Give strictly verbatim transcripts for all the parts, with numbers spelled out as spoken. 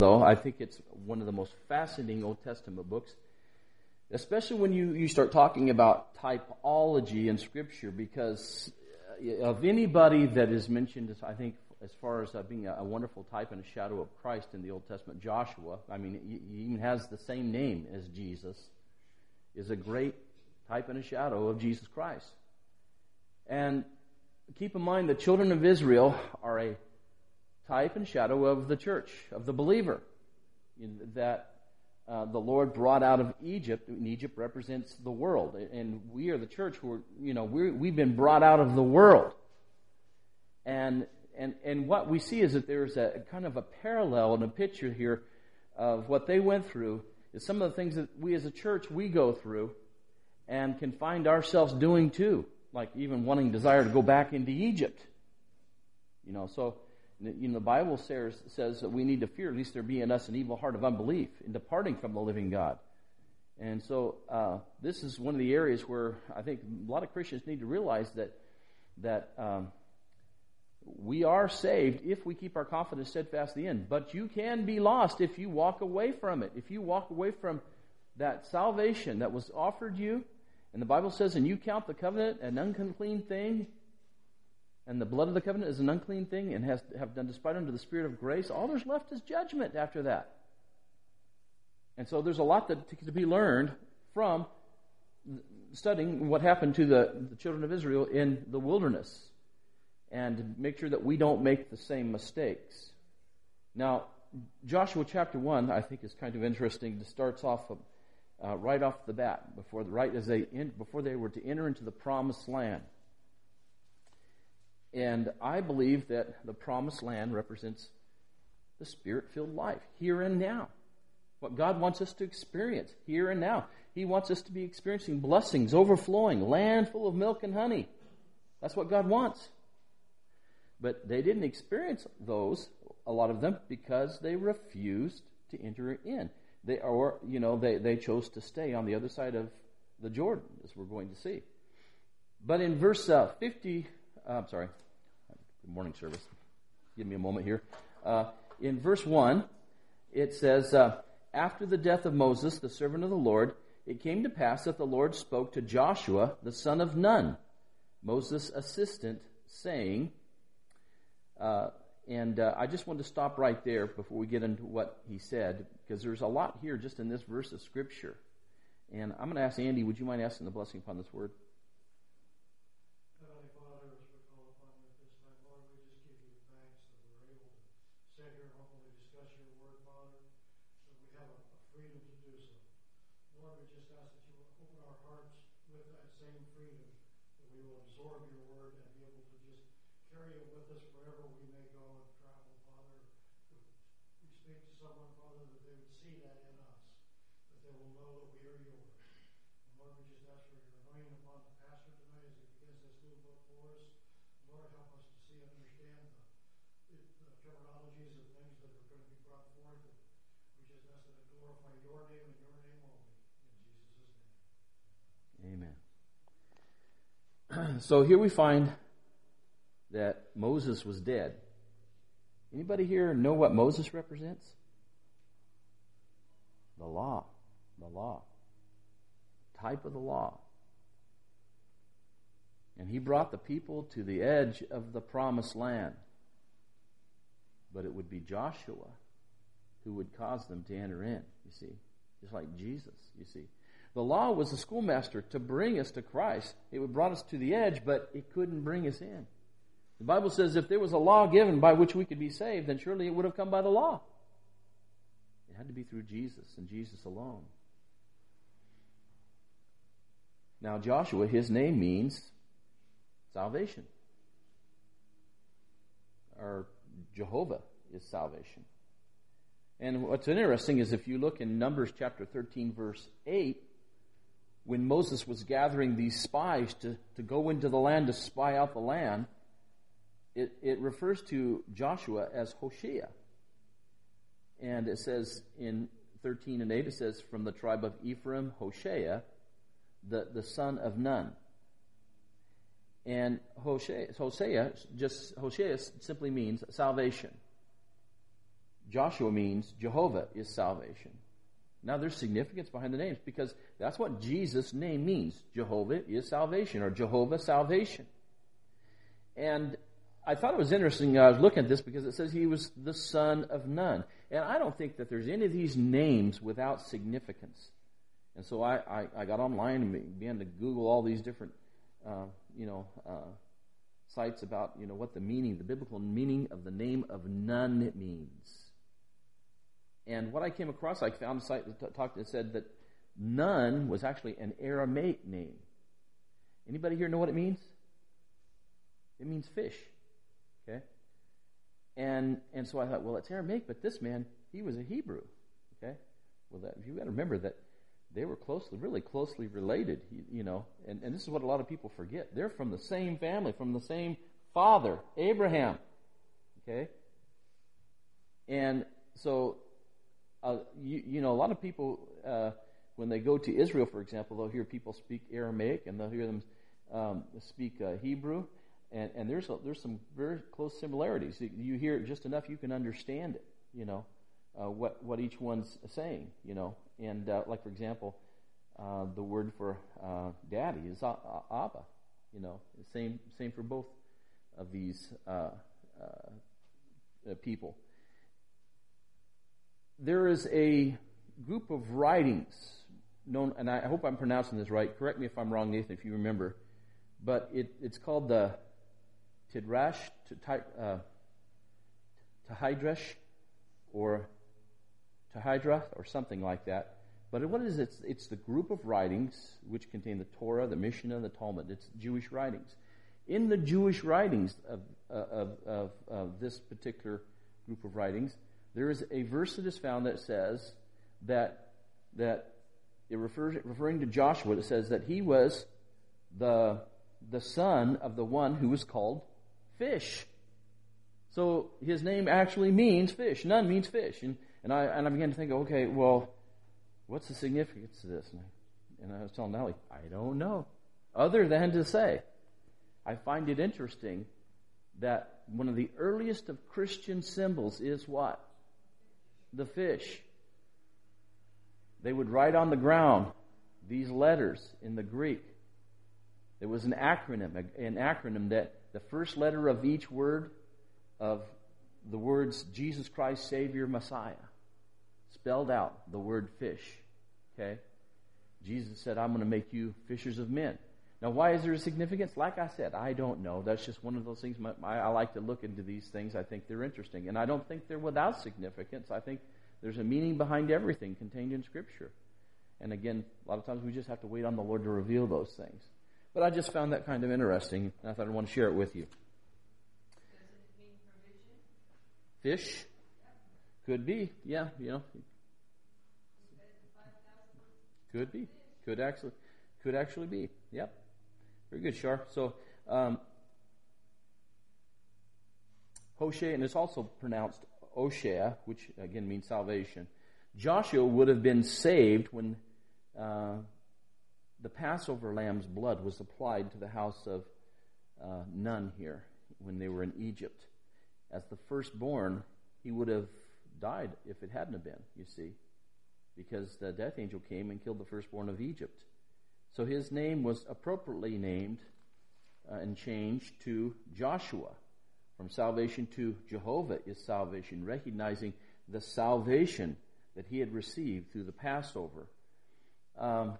Though I think it's one of the most fascinating Old Testament books, especially when you, you start talking about typology in Scripture, because of anybody that is mentioned, I think, as far as uh, being a, a wonderful type and a shadow of Christ in the Old Testament, Joshua, I mean, he, he even has the same name as Jesus, is a great type and a shadow of Jesus Christ. And keep in mind, the children of Israel are a type and shadow of the church, of the believer, that uh, the Lord brought out of Egypt, and Egypt represents the world, and we are the church who are, you know, we're, we've been brought out of the world. And and and what we see is that there's a kind of a parallel and a picture here of what they went through, is some of the things that we as a church, we go through and can find ourselves doing too, like even wanting desire to go back into Egypt. You know, so you know, the Bible says, says that we need to fear, lest there be in us an evil heart of unbelief in departing from the living God. And so uh, this is one of the areas where I think a lot of Christians need to realize that that um, we are saved if we keep our confidence steadfast to the end. But you can be lost if you walk away from it. If you walk away from that salvation that was offered you, and the Bible says, and you count the covenant an unclean thing, and the blood of the covenant is an unclean thing, and has have done despite unto the Spirit of grace, all there's left is judgment after that. And so there's a lot that, to, to be learned from studying what happened to the, the children of Israel in the wilderness, and make sure that we don't make the same mistakes. Now, Joshua chapter one, I think, is kind of interesting. It starts off uh, right off the bat, before the, right as they in, before they were to enter into the promised land. And I believe that the promised land represents the Spirit-filled life, here and now. What God wants us to experience, here and now. He wants us to be experiencing blessings, overflowing, land full of milk and honey. That's what God wants. But they didn't experience those, a lot of them, because they refused to enter in. They, or, you know, they, they chose to stay on the other side of the Jordan, as we're going to see. But in verse uh, fifty... Uh, I'm sorry. Good morning, service. Give me a moment here. Uh, in verse one, it says, uh, after the death of Moses, the servant of the Lord, it came to pass that the Lord spoke to Joshua, the son of Nun, Moses' assistant, saying, uh, and uh, I just want to stop right there before we get into what he said, because there's a lot here just in this verse of Scripture. And I'm going to ask Andy, would you mind asking the blessing upon this word? So here we find that Moses was dead. Anybody here know what Moses represents? The law. The law. Type of the law. And he brought the people to the edge of the promised land. But it would be Joshua who would cause them to enter in, you see. Just like Jesus, you see. The law was the schoolmaster to bring us to Christ. It would brought us to the edge, but it couldn't bring us in. The Bible says if there was a law given by which we could be saved, then surely it would have come by the law. It had to be through Jesus and Jesus alone. Now Joshua, his name means salvation. Or Jehovah is salvation. And what's interesting is if you look in Numbers chapter thirteen, verse eight, when Moses was gathering these spies to, to go into the land to spy out the land, it, it refers to Joshua as Hoshea. And it says in thirteen and eight, it says, from the tribe of Ephraim, Hoshea, the, the son of Nun. And Hosea, Hosea, just Hosea simply means salvation. Joshua means Jehovah is salvation. Now, there's significance behind the names because that's what Jesus' name means. Jehovah is salvation, or Jehovah salvation. And I thought it was interesting. I was looking at this because it says he was the son of Nun. And I don't think that there's any of these names without significance. And so I, I, I got online and began to Google all these different, uh, you know, uh, sites about, you know, what the meaning, the biblical meaning of the name of Nun means. And what I came across, I found a site that talked that said that Nun was actually an Aramaic name. Anybody here know what it means? It means fish. Okay? And and so I thought, well, it's Aramaic, but this man, he was a Hebrew. Okay? Well, that, you've got to remember that they were closely, really closely related, you, you know, and, and this is what a lot of people forget. They're from the same family, from the same father, Abraham. Okay? And so, uh, you, you know, a lot of people, uh, when they go to Israel, for example, they'll hear people speak Aramaic, and they'll hear them um, speak uh, Hebrew, and, and there's a, there's some very close similarities. You, you hear it just enough, you can understand it, you know, uh, what, what each one's saying, you know. And uh, like, for example, uh, the word for uh, daddy is Abba, you know, same same for both of these uh, uh, people. There is a group of writings known, and I hope I'm pronouncing this right. Correct me if I'm wrong, Nathan, if you remember. But it, it's called the Tidrash, uh, Tahidresh, or Tahidra, or something like that. But what is it? It's, it's the group of writings which contain the Torah, the Mishnah, the Talmud. It's Jewish writings. In the Jewish writings of, of, of, of this particular group of writings, there is a verse that is found that says that that it refers referring to Joshua. It says that he was the the son of the one who was called Fish. So his name actually means fish. Nun means fish, and and I and I began to think, okay, well, what's the significance of this? And I, and I was telling Nellie, I don't know, other than to say, I find it interesting that one of the earliest of Christian symbols is what? The fish. They would write on the ground these letters in the Greek. It was an acronym, an acronym that the first letter of each word of the words Jesus Christ, Savior, Messiah, spelled out the word fish. Okay? Jesus said, I'm going to make you fishers of men. Now, why is there a significance? Like I said, I don't know. That's just one of those things. My, my, I like to look into these things. I think they're interesting. And I don't think they're without significance. I think there's a meaning behind everything contained in Scripture. And again, a lot of times we just have to wait on the Lord to reveal those things. But I just found that kind of interesting, and I thought I'd want to share it with you. Does it mean provision? Fish? Could be, yeah, you know. Could be. Could actually could actually be. Yep. Very good, Shar. So, um, Hoshea, and it's also pronounced Oshea, which again means salvation. Joshua would have been saved when uh, the Passover lamb's blood was applied to the house of uh, Nun here when they were in Egypt. As the firstborn, he would have died if it hadn't have been, you see, because the death angel came and killed the firstborn of Egypt. So his name was appropriately named uh, and changed to Joshua. From salvation to Jehovah is salvation, recognizing the salvation that he had received through the Passover. Um,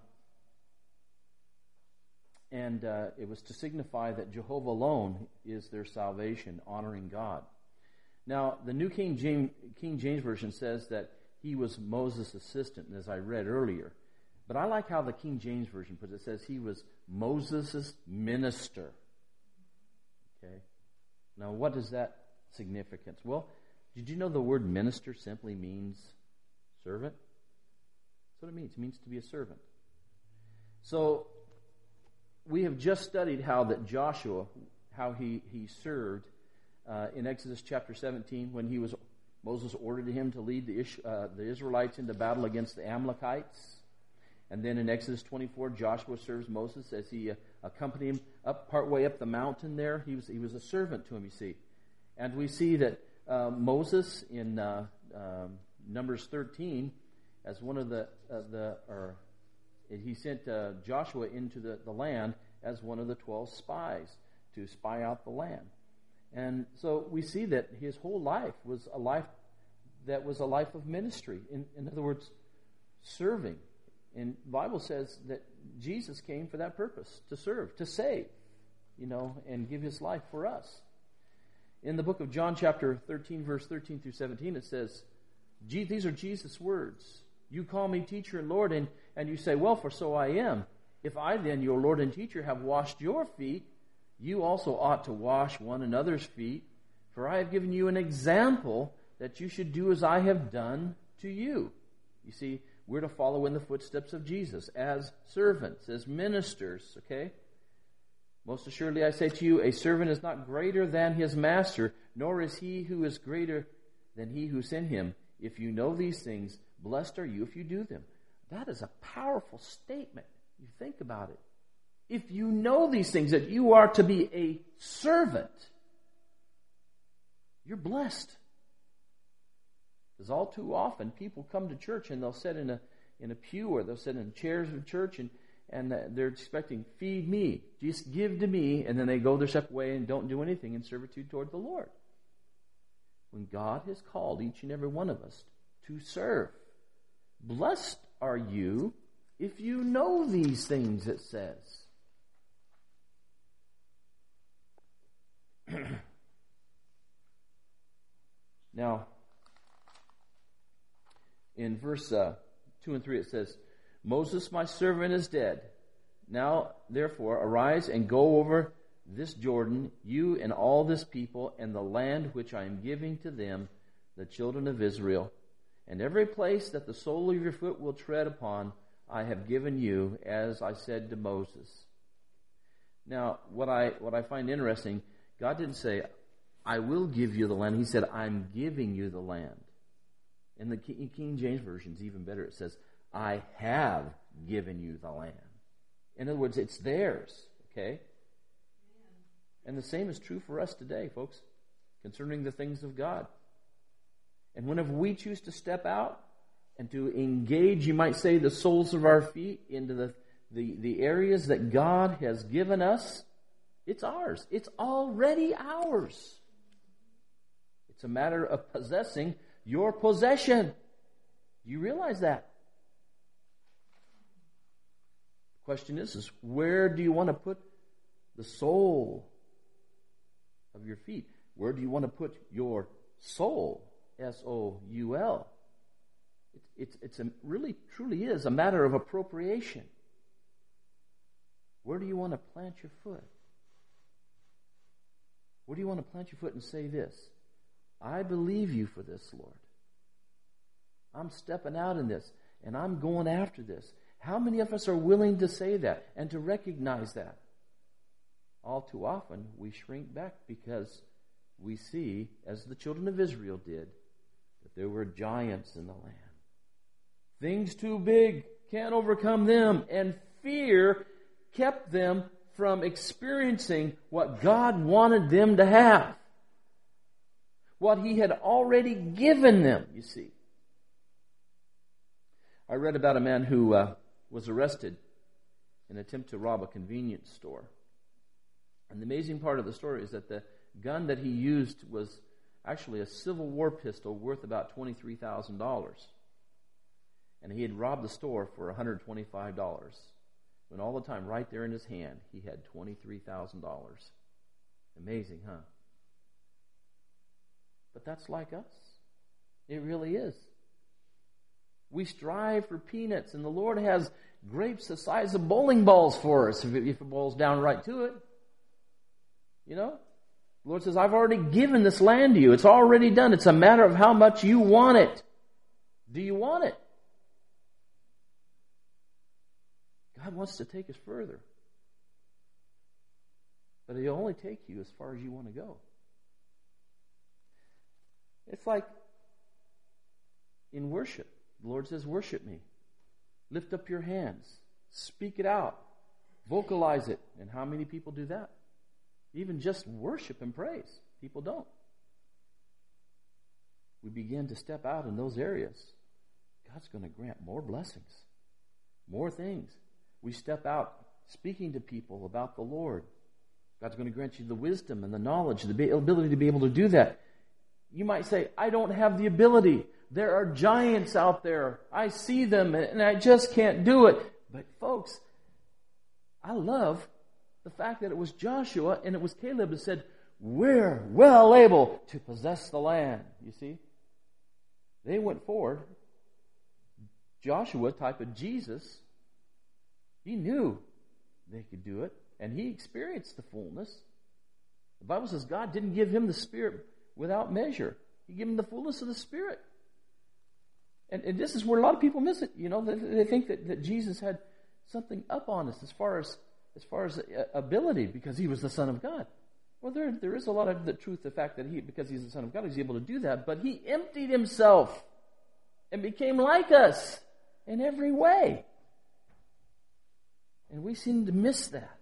and uh, it was to signify that Jehovah alone is their salvation, honoring God. Now, the New King James, King James Version says that he was Moses' assistant, as I read earlier. But I like how the King James Version puts it. It says he was Moses' minister. Okay. Now, what is that significance? Well, did you know the word minister simply means servant? That's what it means. It means to be a servant. So, we have just studied how that Joshua, how he, he served uh, in Exodus chapter seventeen when he was Moses ordered him to lead the, Ish, uh, the Israelites into battle against the Amalekites. And then in Exodus twenty-four, Joshua serves Moses as he uh, accompanied him up partway up the mountain there. He was he was a servant to him, you see. And we see that uh, Moses in uh, um, Numbers thirteen as one of the, uh, the or he sent uh, Joshua into the, the land as one of the twelve spies to spy out the land. And so we see that his whole life was a life that was a life of ministry. In, in other words, serving. And the Bible says that Jesus came for that purpose, to serve, to save, you know, and give his life for us. In the book of John chapter thirteen, verse thirteen through seventeen, it says, these are Jesus' words. You call me teacher and Lord, and, and you say, well, for so I am. If I then, your Lord and teacher, have washed your feet, you also ought to wash one another's feet. For I have given you an example that you should do as I have done to you. You see, we're to follow in the footsteps of Jesus as servants, as ministers, okay? Most assuredly I say to you, a servant is not greater than his master, nor is he who is greater than he who sent him. If you know these things, blessed are you if you do them. That is a powerful statement. You think about it. If you know these things, that you are to be a servant, you're blessed. Because all too often, people come to church and they'll sit in a in a pew or they'll sit in chairs of church and, and they're expecting, feed me, just give to me, and then they go their separate way and don't do anything in servitude toward the Lord. When God has called each and every one of us to serve, blessed are you if you know these things, it says. Now, in verse uh, two and three it says, Moses, my servant, is dead. Now, therefore, arise and go over this Jordan, you and all this people, and the land which I am giving to them, the children of Israel. And every place that the sole of your foot will tread upon, I have given you, as I said to Moses. Now, what I what I find interesting, God didn't say, I will give you the land. He said, I'm giving you the land. In the King James Version, it's even better. It says, I have given you the land. In other words, it's theirs. Okay? And the same is true for us today, folks, concerning the things of God. And whenever we choose to step out and to engage, you might say, the soles of our feet into the, the, the areas that God has given us, it's ours. It's already ours. It's a matter of possessing your possession. Do you realize that? The question is, is where do you want to put the sole of your feet? Where do you want to put your soul? S O U L. It, it's it's a really, truly is a matter of appropriation. Where do you want to plant your foot? Where do you want to plant your foot and say this? I believe you for this, Lord. I'm stepping out in this, and I'm going after this. How many of us are willing to say that and to recognize that? All too often, we shrink back because we see, as the children of Israel did, that there were giants in the land. Things too big can't overcome them, and fear kept them from experiencing what God wanted them to have. What He had already given them, you see. I read about a man who uh, was arrested in an attempt to rob a convenience store. And the amazing part of the story is that the gun that he used was actually a Civil War pistol worth about twenty-three thousand dollars. And he had robbed the store for one hundred twenty-five dollars. When all the time, right there in his hand, he had twenty-three thousand dollars. Amazing, huh? But that's like us. It really is. We strive for peanuts, and the Lord has grapes the size of bowling balls for us, if it, if it boils down right to it. You know? The Lord says, I've already given this land to you. It's already done. It's a matter of how much you want it. Do you want it? God wants to take us further. But He'll only take you as far as you want to go. It's like in worship. The Lord says, worship me. Lift up your hands. Speak it out. Vocalize it. And how many people do that? Even just worship and praise. People don't. we begin to step out in those areas, God's going to grant more blessings, more things. We step out speaking to people about the Lord. God's going to grant you the wisdom and the knowledge, the ability to be able to do that. You might say, I don't have the ability. There are giants out there. I see them and I just can't do it. But folks, I love the fact that it was Joshua and it was Caleb that said, we're well able to possess the land. You see? They went forward. Joshua, type of Jesus, he knew they could do it, and he experienced the fullness. The Bible says God didn't give him the Spirit without measure. He gave him the fullness of the Spirit. And, and this is where a lot of people miss it. You know, they, they think that, that Jesus had something up on us as far as as far as ability because he was the Son of God. Well, there there is a lot of the truth, the fact that he, because he's the Son of God, he's able to do that. But he emptied himself and became like us in every way. And we seem to miss that.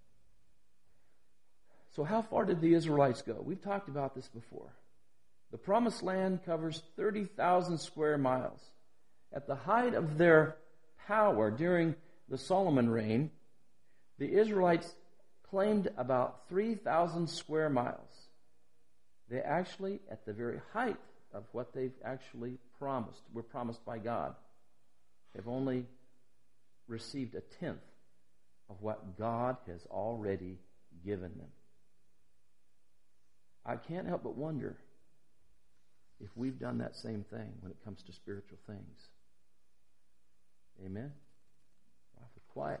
So how far did the Israelites go? We've talked about this before. The Promised Land covers thirty thousand square miles. At the height of their power during the Solomon reign, the Israelites claimed about three thousand square miles. They actually, at the very height of what they've actually promised, were promised by God, have only received a tenth of what God has already given them. I can't help but wonder if we've done that same thing when it comes to spiritual things. Amen? Awful quiet.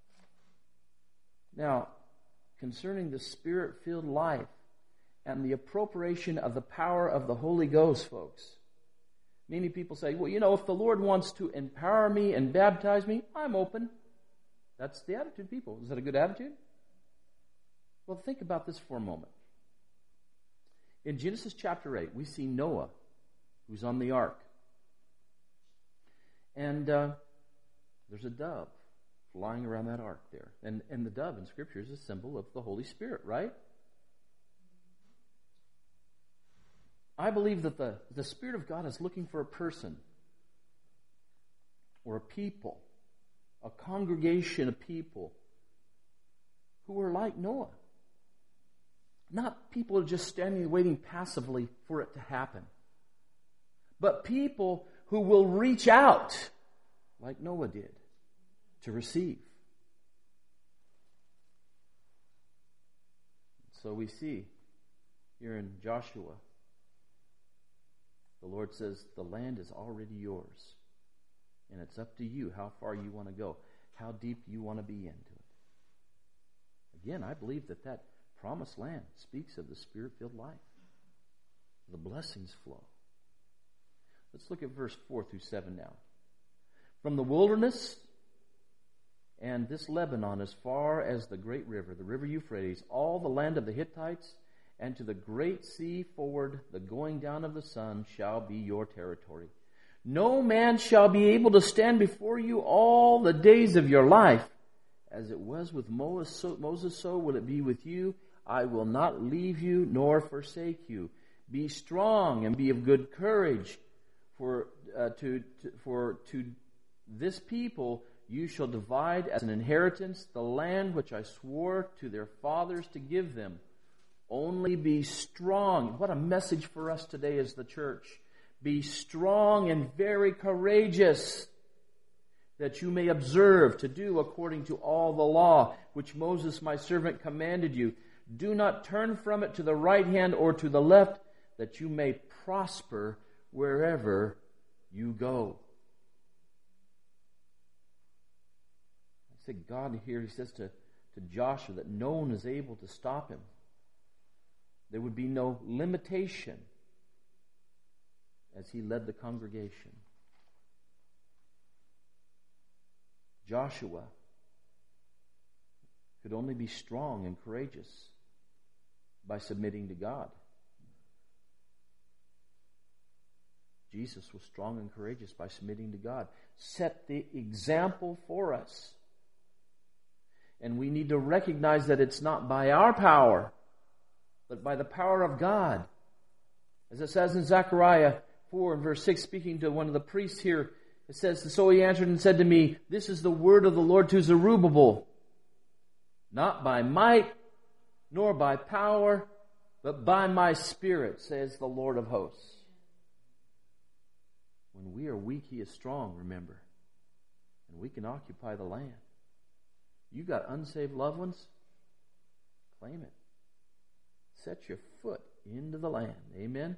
Now, concerning the Spirit-filled life and the appropriation of the power of the Holy Ghost, folks, many people say, well, you know, if the Lord wants to empower me and baptize me, I'm open. That's the attitude of people. Is that a good attitude? Well, think about this for a moment. In Genesis chapter eight, we see Noah, who's on the ark. And uh, there's a dove flying around that ark there. And, and the dove in Scripture is a symbol of the Holy Spirit, right? I believe that the, the Spirit of God is looking for a person or a people, a congregation of people who are like Noah. Not people just standing and waiting passively for it to happen, but people who will reach out like Noah did to receive. So we see here in Joshua, the Lord says, the land is already yours. And it's up to you how far you want to go, how deep you want to be into it. Again, I believe that that Promised Land speaks of the Spirit-filled life. The blessings flow. Let's look at verse four through seven now. From the wilderness and this Lebanon as far as the great river, the river Euphrates, all the land of the Hittites, and to the great sea forward, the going down of the sun shall be your territory. No man shall be able to stand before you all the days of your life. As it was with Moses, so, Moses, so will it be with you. I will not leave you nor forsake you. Be strong and be of good courage. For uh, to, to for to this people you shall divide as an inheritance the land which I swore to their fathers to give them. Only be strong. What a message for us today as the church. Be strong and very courageous, that you may observe to do according to all the law which Moses my servant commanded you. Do not turn from it to the right hand or to the left, that you may prosper wherever you go. I said God here, he says to, to Joshua that no one is able to stop him. There would be no limitation as he led the congregation. Joshua could only be strong and courageous by submitting to God. Jesus was strong and courageous by submitting to God. Set the example for us. And we need to recognize that it's not by our power, but by the power of God. As it says in Zechariah four and verse six, speaking to one of the priests here, it says, "So he answered and said to me, This is the word of the Lord to Zerubbabel, not by might, nor by power, but by my Spirit, says the Lord of hosts." When we are weak, He is strong, remember. And we can occupy the land. You got unsaved loved ones? Claim it. Set your foot into the land. Amen?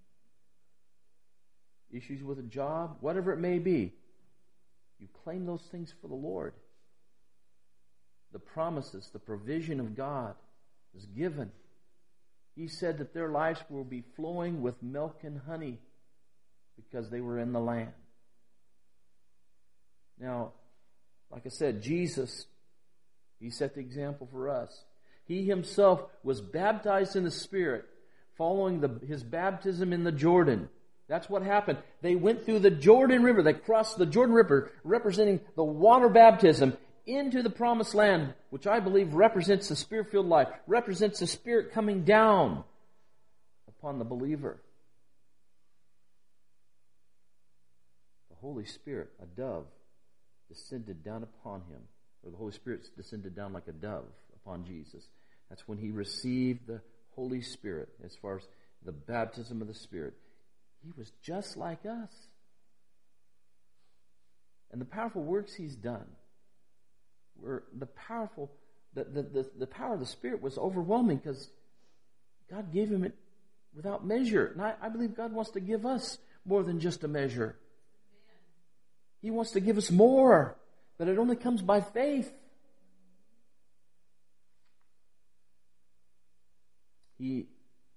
Issues with a job, whatever it may be. You claim those things for the Lord. The promises, the provision of God is given. He said that their lives will be flowing with milk and honey because they were in the land. Now, like I said, Jesus, He set the example for us. He Himself was baptized in the Spirit following the, His baptism in the Jordan. That's what happened. They went through the Jordan River. They crossed the Jordan River, representing the water baptism, into the promised land, which I believe represents the Spirit-filled life, represents the Spirit coming down upon the believer. The Holy Spirit, a dove, descended down upon Him, or the Holy Spirit descended down like a dove upon Jesus. That's when He received the Holy Spirit, as far as the baptism of the Spirit. He was just like us. And the powerful works He's done were the powerful, the, the, the, the power of the Spirit was overwhelming because God gave Him it without measure. And I, I believe God wants to give us more than just a measure. He wants to give us more, but it only comes by faith. He,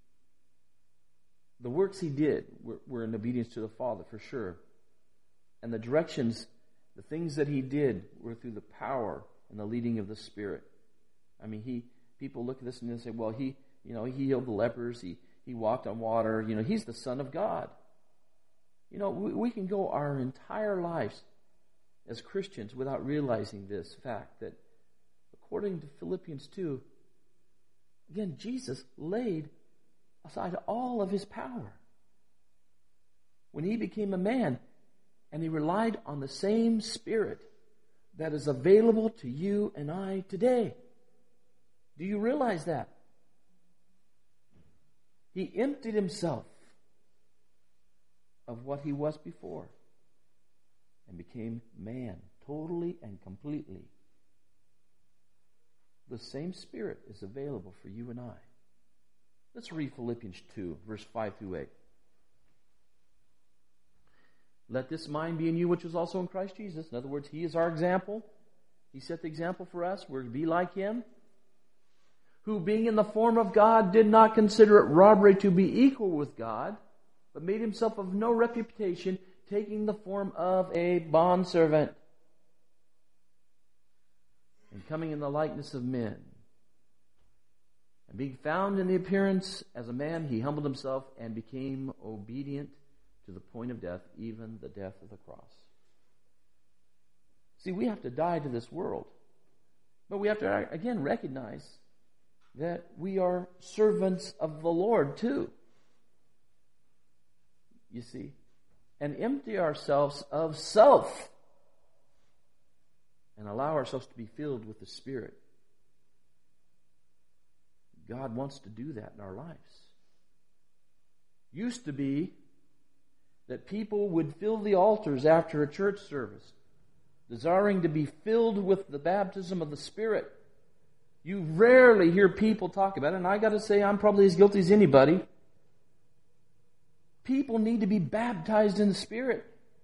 the works He did were, were in obedience to the Father, for sure. And the directions, the things that He did were through the power and the leading of the Spirit. I mean, He, people look at this and they say, well, He, you know, He healed the lepers, He, He walked on water, you know, He's the Son of God. You know, we, we can go our entire lives as Christians without realizing this fact that according to Philippians two, again, Jesus laid aside all of His power when He became a man, and He relied on the same Spirit that is available to you and I today. Do you realize that? He emptied Himself of what He was before and became man, totally and completely. The same Spirit is available for you and I. Let's read Philippians two, verse five through eight. "Let this mind be in you, which was also in Christ Jesus." In other words, He is our example. He set the example for us. We're to be like Him. "Who, being in the form of God, did not consider it robbery to be equal with God, but made Himself of no reputation, taking the form of a bondservant, and coming in the likeness of men. And being found in the appearance as a man, He humbled Himself and became obedient to the point of death, even the death of the cross." See, we have to die to this world. But we have to, again, recognize that we are servants of the Lord, too. You see? And empty ourselves of self and allow ourselves to be filled with the Spirit. God wants to do that in our lives. Used to be that people would fill the altars after a church service, desiring to be filled with the baptism of the Spirit. You rarely hear people talk about it, and I got to say I'm probably as guilty as anybody. People need to be baptized in the Spirit.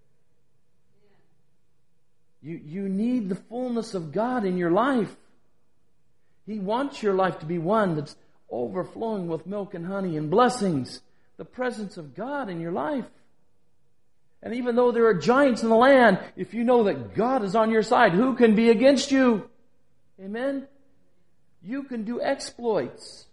You, you need the fullness of God in your life. He wants your life to be one that's overflowing with milk and honey and blessings. The presence of God in your life. And even though there are giants in the land, if you know that God is on your side, who can be against you? Amen? You can do exploits.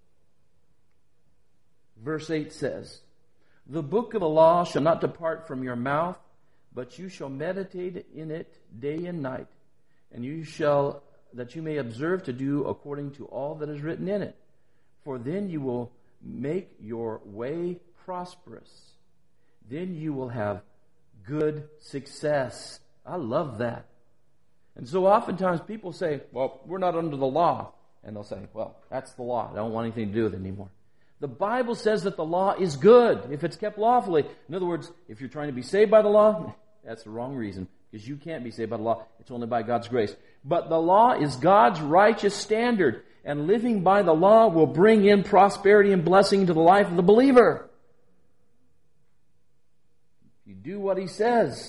Verse eight says, "The book of the law shall not depart from your mouth, but you shall meditate in it day and night, and you shall, that you may observe to do according to all that is written in it. For then you will make your way prosperous, then you will have good success. I love that. And so oftentimes people say, well, we're not under the law. And they'll say, well, that's the law. I don't want anything to do with it anymore. The Bible says that the law is good if it's kept lawfully. In other words, if you're trying to be saved by the law, that's the wrong reason, because you can't be saved by the law. It's only by God's grace. But the law is God's righteous standard, and living by the law will bring in prosperity and blessing to the life of the believer. You do what He says.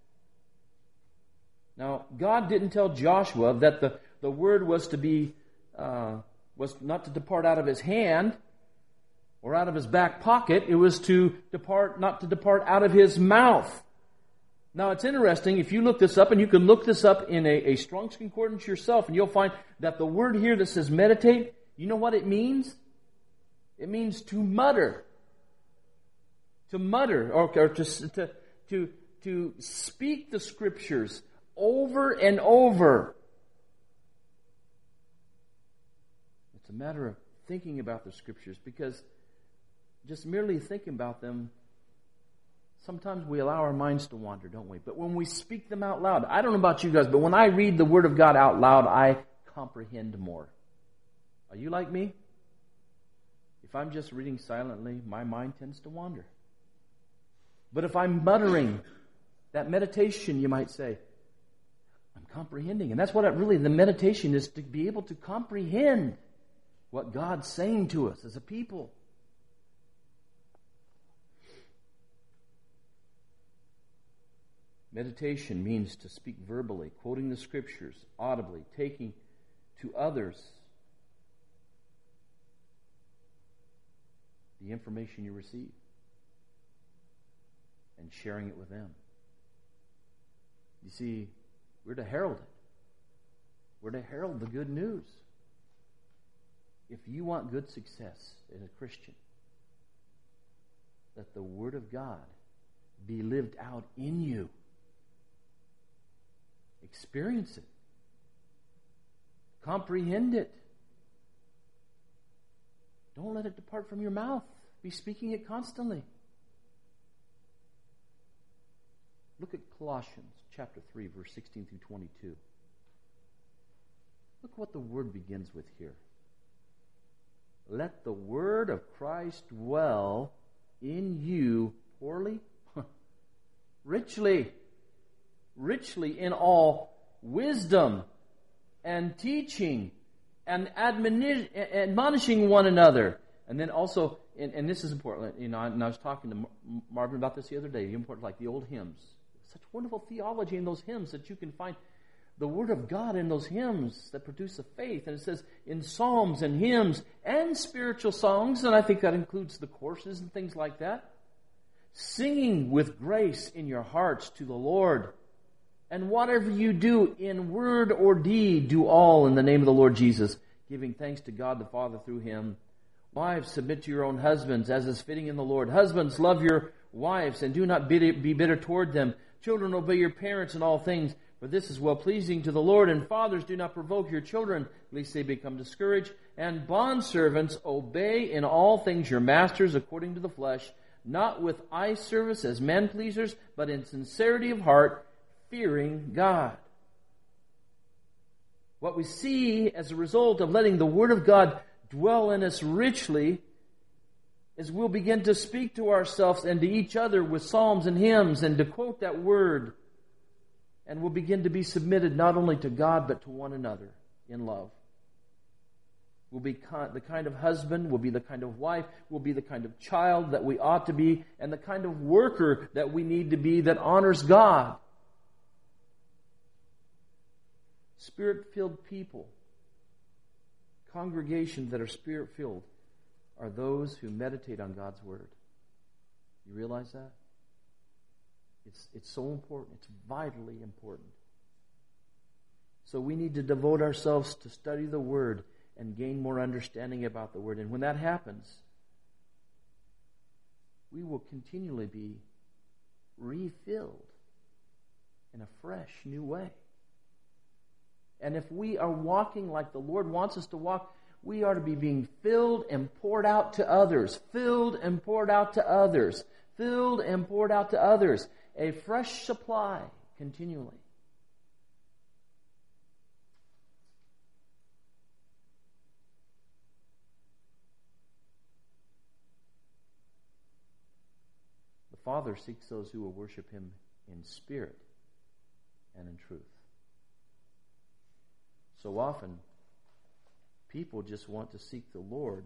Now, God didn't tell Joshua that the, the word was to be uh, was not to depart out of his hand or out of his back pocket. It was to depart, not to depart out of his mouth. Now, it's interesting, if you look this up, and you can look this up in a, a Strong's Concordance yourself, and you'll find that the word here that says meditate, you know what it means? It means to mutter. To mutter, or, or to, to, to, to speak the Scriptures over and over. It's a matter of thinking about the Scriptures, because just merely thinking about them, sometimes we allow our minds to wander, don't we? But when we speak them out loud, I don't know about you guys, but when I read the Word of God out loud, I comprehend more. Are you like me? If I'm just reading silently, my mind tends to wander. But if I'm muttering, that meditation, you might say, I'm comprehending. And that's what it really, the meditation is, to be able to comprehend what God's saying to us as a people. Meditation means to speak verbally, quoting the Scriptures, audibly, taking to others the information you receive and sharing it with them. You see, we're to herald it. We're to herald the good news. If you want good success as a Christian, let the Word of God be lived out in you. Experience it. Comprehend it. Don't let it depart from your mouth. Be speaking it constantly. Look at Colossians chapter three, verse sixteen through twenty-two. Look what the word begins with here. Let the word of Christ dwell in you poorly, richly, richly in all wisdom and teaching and admoni- admonishing one another. And then also, and, and this is important, you know, and I was talking to Marvin about this the other day, the important, like the old hymns. Such wonderful theology in those hymns that you can find the Word of God in those hymns that produce a faith. And it says in psalms and hymns and spiritual songs, and I think that includes the courses and things like that, singing with grace in your hearts to the Lord. And whatever you do in word or deed, do all in the name of the Lord Jesus, giving thanks to God the Father through Him. Wives, submit to your own husbands, as is fitting in the Lord. Husbands, love your wives, and do not be bitter toward them. Children, obey your parents in all things, for this is well-pleasing to the Lord. And fathers, do not provoke your children, lest they become discouraged. And bondservants, obey in all things your masters according to the flesh, not with eye service as men-pleasers, but in sincerity of heart, fearing God. What we see as a result of letting the Word of God dwell in us richly is we'll begin to speak to ourselves and to each other with psalms and hymns and to quote that Word. And we'll begin to be submitted not only to God but to one another in love. We'll be the kind of husband, we'll be the kind of wife, we'll be the kind of child that we ought to be, and the kind of worker that we need to be that honors God. Spirit-filled people, congregations that are Spirit-filled, are those who meditate on God's Word. You realize that? It's, it's so important. It's vitally important. So we need to devote ourselves to study the Word and gain more understanding about the Word. And when that happens, we will continually be refilled in a fresh, new way. And if we are walking like the Lord wants us to walk, we are to be being filled and poured out to others. Filled and poured out to others. filled and poured out to others, a fresh supply continually. The Father seeks those who will worship Him in spirit and in truth. So often, people just want to seek the Lord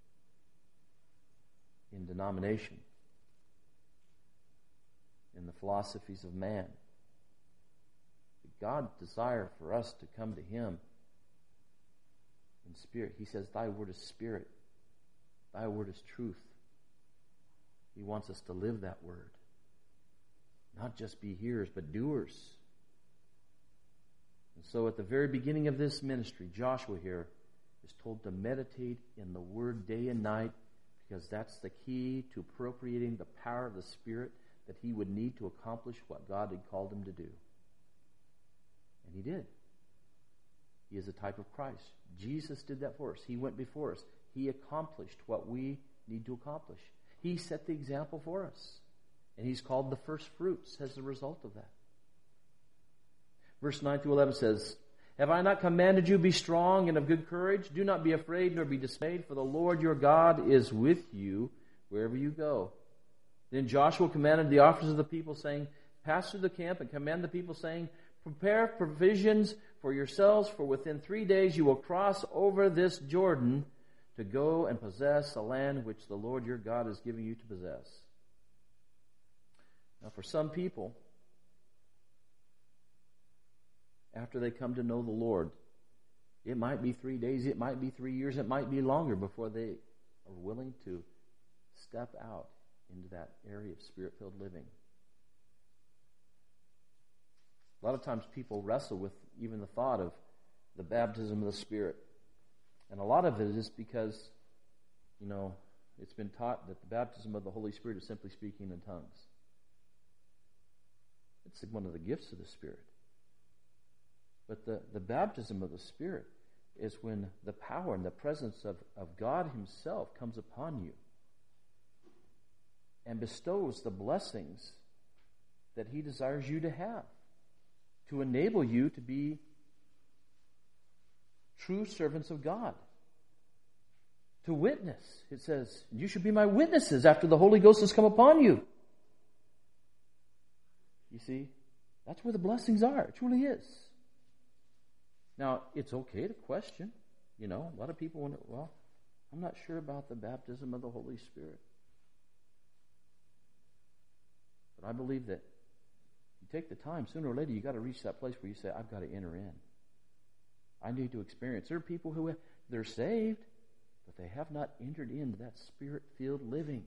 in denomination, in the philosophies of man. But God's desire for us to come to Him in spirit. He says, Thy word is spirit. Thy word is truth. He wants us to live that word. Not just be hearers, but doers. And so at the very beginning of this ministry, Joshua here is told to meditate in the Word day and night, because that's the key to appropriating the power of the Spirit that he would need to accomplish what God had called him to do. And he did. He is a type of Christ. Jesus did that for us. He went before us. He accomplished what we need to accomplish. He set the example for us. And he's called the first fruits as a result of that. Verse nine through eleven says, Have I not commanded you, be strong and of good courage? Do not be afraid nor be dismayed, for the Lord your God is with you wherever you go. Then Joshua commanded the officers of the people, saying, Pass through the camp and command the people, saying, Prepare provisions for yourselves, for within three days you will cross over this Jordan to go and possess the land which the Lord your God is giving you to possess. Now for some people, after they come to know the Lord, it might be three days, it might be three years, it might be longer before they are willing to step out into that area of Spirit-filled living. A lot of times people wrestle with even the thought of the baptism of the Spirit. And a lot of it is because, you know, it's been taught that the baptism of the Holy Spirit is simply speaking in tongues. It's one of the gifts of the Spirit. But the, the baptism of the Spirit is when the power and the presence of, of God Himself comes upon you and bestows the blessings that He desires you to have, to enable you to be true servants of God, to witness. It says, you should be my witnesses after the Holy Ghost has come upon you. You see, that's where the blessings are. It truly is. Now, it's okay to question. You know, a lot of people wonder, well, I'm not sure about the baptism of the Holy Spirit. But I believe that you take the time, sooner or later, you've got to reach that place where you say, I've got to enter in. I need to experience. There are people who, have, they're saved, but they have not entered into that Spirit-filled living.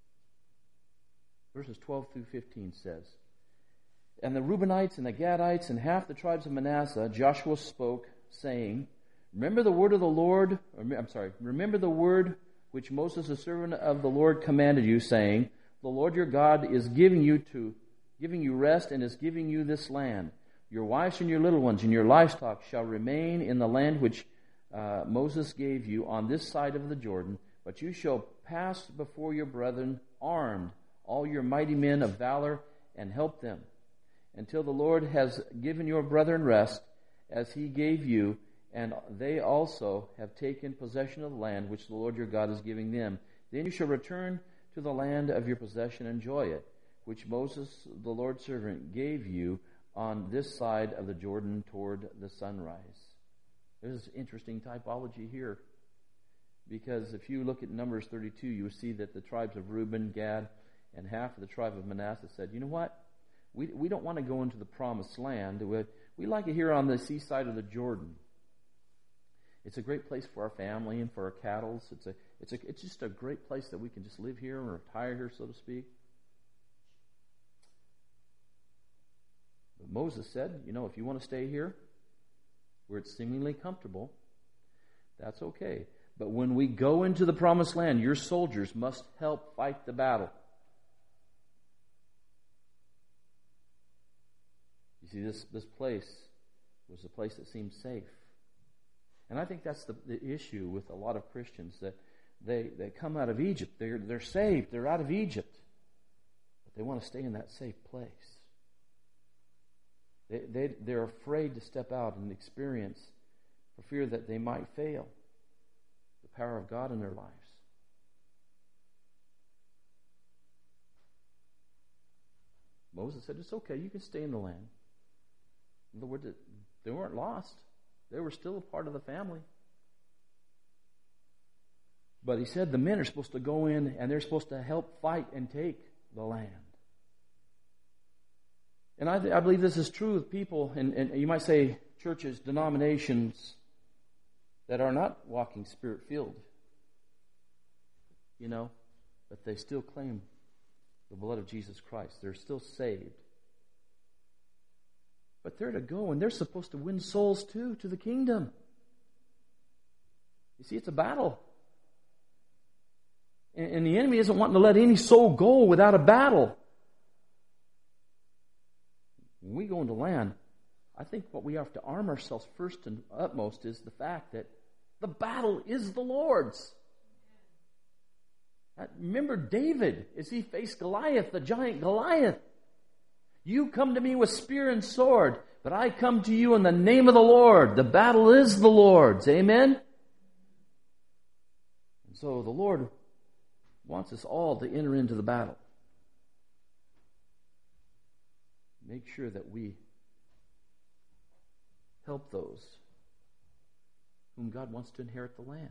Verses twelve through fifteen says, And the Reubenites and the Gadites and half the tribes of Manasseh, Joshua spoke, saying, Remember the word of the Lord, or, I'm sorry, remember the word which Moses, the servant of the Lord, commanded you, saying, The Lord your God is giving you to giving you rest and is giving you this land. Your wives and your little ones and your livestock shall remain in the land which uh, Moses gave you on this side of the Jordan, but you shall pass before your brethren armed, all your mighty men of valor, and help them, until the Lord has given your brethren rest, as He gave you, and they also have taken possession of the land which the Lord your God is giving them. Then you shall return to the land of your possession and enjoy it, which Moses, the Lord's servant, gave you on this side of the Jordan toward the sunrise. There's interesting typology here, because if you look at Numbers thirty-two, you will see that the tribes of Reuben, Gad, and half of the tribe of Manasseh said, you know what? We we don't want to go into the promised land. We, we like it here on the seaside of the Jordan. It's a great place for our family and for our cattle. It's a it's a it's just a great place that we can just live here and retire here, so to speak. But Moses said, you know, if you want to stay here, where it's seemingly comfortable, that's okay. But when we go into the promised land, your soldiers must help fight the battle. You see, this, this place was a place that seemed safe. And I think that's the, the issue with a lot of Christians, that they, they come out of Egypt. They're, they're saved. They're out of Egypt. They want to stay in that safe place. They, they, they're afraid to step out and experience for fear that they might fail the power of God in their lives. Moses said, it's okay, you can stay in the land. In other words, they weren't lost. They were still a part of the family. But he said the men are supposed to go in and they're supposed to help fight and take the land. And I, th- I believe this is true with people, and, and you might say churches, denominations that are not walking Spirit-filled. You know, but they still claim the blood of Jesus Christ. They're still saved. But they're to go, and they're supposed to win souls too to the kingdom. You see, it's a battle. And, and the enemy isn't wanting to let any soul go without a battle. When we go into land, I think what we have to arm ourselves first and utmost is the fact that the battle is the Lord's. Remember David as he faced Goliath, the giant Goliath. You come to me with spear and sword, but I come to you in the name of the Lord. The battle is the Lord's. Amen? And so the Lord wants us all to enter into the battle. Make sure that we help those whom God wants to inherit the land.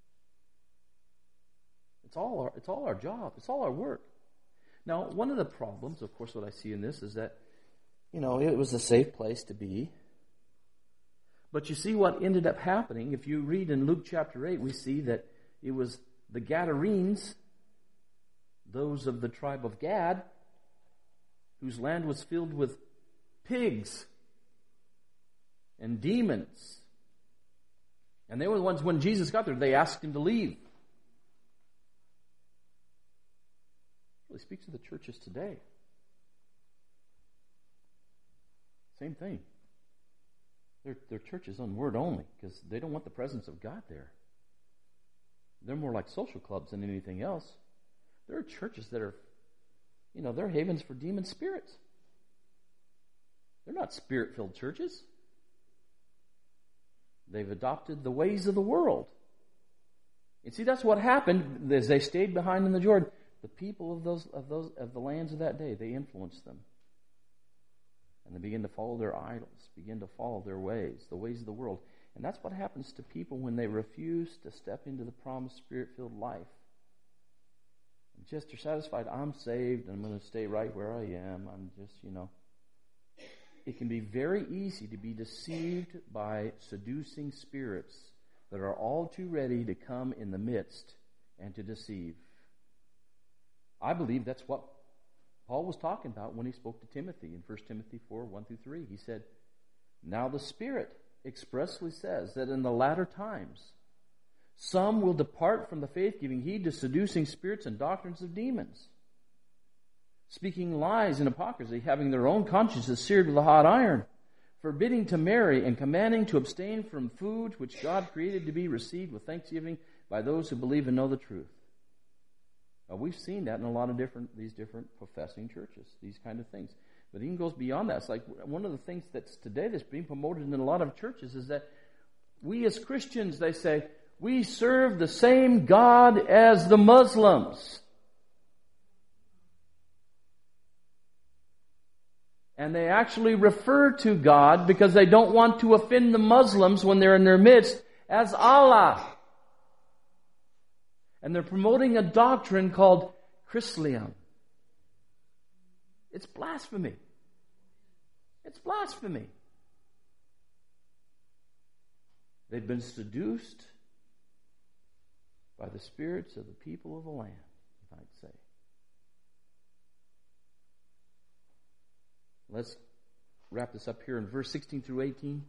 It's all our, it's all our job. It's all our work. Now, one of the problems, of course, what I see in this is that, you know, it was a safe place to be. But you see what ended up happening. If you read in Luke chapter eight, we see that it was the Gadarenes, those of the tribe of Gad, whose land was filled with pigs and demons. And they were the ones, when Jesus got there, they asked him to leave. It speaks to the churches today. Same thing. Their, their church is on word only because they don't want the presence of God there. They're more like social clubs than anything else. There are churches that are, you know, they're havens for demon spirits. They're not spirit-filled churches. They've adopted the ways of the world. You see, that's what happened as they stayed behind in the Jordan. The people of those of those of the lands of that day, they influenced them. And they begin to follow their idols, begin to follow their ways, the ways of the world. And that's what happens to people when they refuse to step into the promised Spirit-filled life. And just are satisfied, I'm saved, and I'm going to stay right where I am. I'm just, you know. It can be very easy to be deceived by seducing spirits that are all too ready to come in the midst and to deceive. I believe that's what Paul was talking about when he spoke to Timothy in First Timothy four, one through three. He said, now the Spirit expressly says that in the latter times some will depart from the faith, giving heed to seducing spirits and doctrines of demons, speaking lies and hypocrisy, having their own consciences seared with a hot iron, forbidding to marry and commanding to abstain from food which God created to be received with thanksgiving by those who believe and know the truth. Now, we've seen that in a lot of different these different professing churches, these kind of things. But it even goes beyond that. It's like one of the things that's today that's being promoted in a lot of churches is that we as Christians, they say, we serve the same God as the Muslims. And they actually refer to God, because they don't want to offend the Muslims when they're in their midst, as Allah. And they're promoting a doctrine called Chrislam. It's blasphemy. It's blasphemy. They've been seduced by the spirits of the people of the land, you might say. Let's wrap this up here in verse sixteen through eighteen.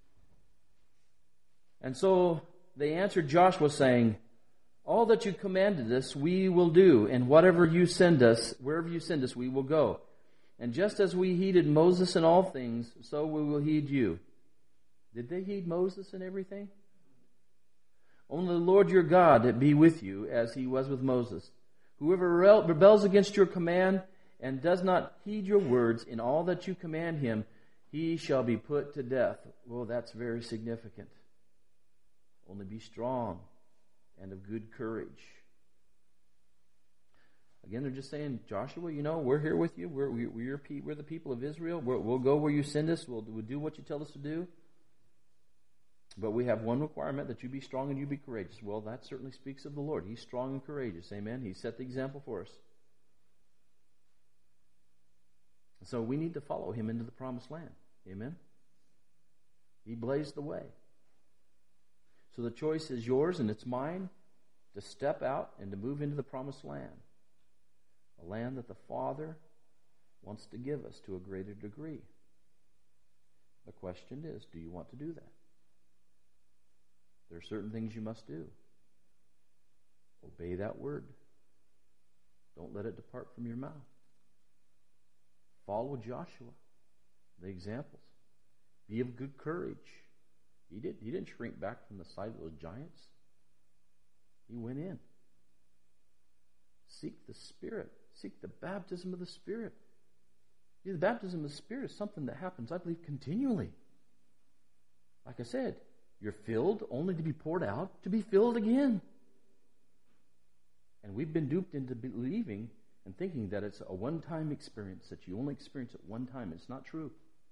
And so they answered Joshua, saying, all that you commanded us, we will do, and whatever you send us, wherever you send us, we will go. And just as we heeded Moses in all things, so we will heed you. Did they heed Moses in everything? Only the Lord your God be with you, as he was with Moses. Whoever rebels against your command and does not heed your words in all that you command him, he shall be put to death. Well, that's very significant. Only be strong and of good courage. Again, they're just saying, Joshua, you know, we're here with you. We're, we're, we're the people of Israel. We're, we'll go where you send us. We'll, we'll do what you tell us to do. But we have one requirement, that you be strong and you be courageous. Well, that certainly speaks of the Lord. He's strong and courageous. Amen. He set the example for us. So we need to follow him into the promised land. Amen. He blazed the way. So the choice is yours and it's mine to step out and to move into the promised land. A land that the Father wants to give us to a greater degree. The question is, do you want to do that? There are certain things you must do. Obey that word. Don't let it depart from your mouth. Follow Joshua, the examples. Be of good courage. He, did, he didn't shrink back from the sight of those giants. He went in. Seek the Spirit. Seek the baptism of the Spirit. See, the baptism of the Spirit is something that happens, I believe, continually. Like I said, you're filled only to be poured out, to be filled again. And we've been duped into believing and thinking that it's a one-time experience, that you only experience it one time. It's not true.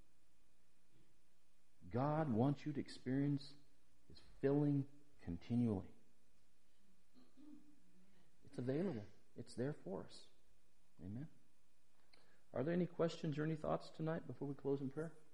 God wants you to experience His filling continually. It's available. It's there for us. Amen. Are there any questions or any thoughts tonight before we close in prayer?